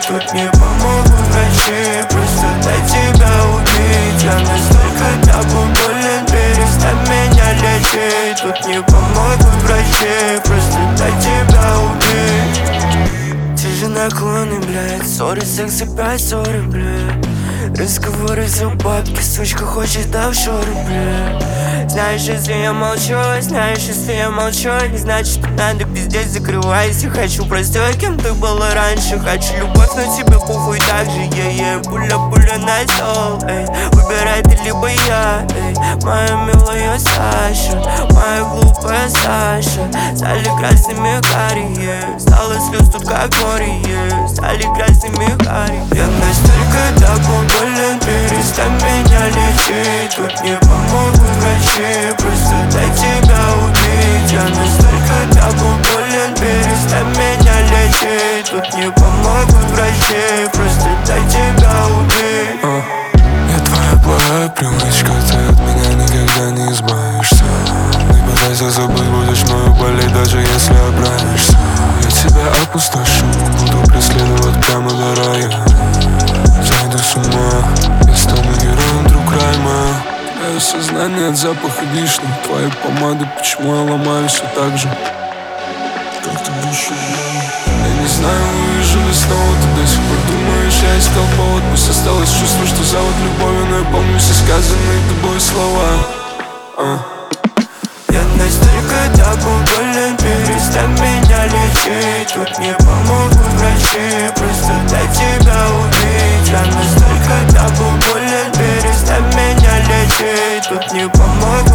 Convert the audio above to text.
тут не помогут врачи. Просто дай тебя убить. Я настолько тобой болен, перестань меня лечить. Тут не помогут врачи, просто дай тебя убить. Те же наклоны, блядь, ссоры, секс опять ссоры, блядь. Разговоры за бабки, сучка хочет офшоры, блядь. Знаешь, если я молчу, не значит, что надо пиздеть, закрывайся. Хочу простой, кем ты была раньше. Хочу любовь, но тебе похуй так же, пуля на стол, эй. Выбирай ты либо я, эй. Моя милая Саша, моя глупая Саша. Стали красными карие, стало слез тут как море, стали красными карие. Я настолько тобой болен, перестань меня лечить. Тут не помогут врачи, просто дай тебя убить. Я настолько тобой болен, перестань меня лечить. Тут не помогут врачи, просто дай тебя убить. Я твоя плохая привычка, ты от меня никогда не избавишься. Не пытайся забыть, будешь мною болеть, даже если оправишься. Я тебя опустошу, буду преследовать прямо до рая. Зайду с ума, я стану героем друг райма. Твое сознание от запаха вишни, твоей помады, почему я ломаю все так же, как ты душу. Я не знаю, увижу ли снова ты до сих пор думаешь, я искал повод. Пусть осталось чувство, что зовут любовью, но я помню все сказанные тобой слова. Я настолько тобой болен, перестань меня лечить. Тут не помогут врачи, просто дай тебя убить. Я настолько тобой болен, перестань меня лечить. Тут не помогут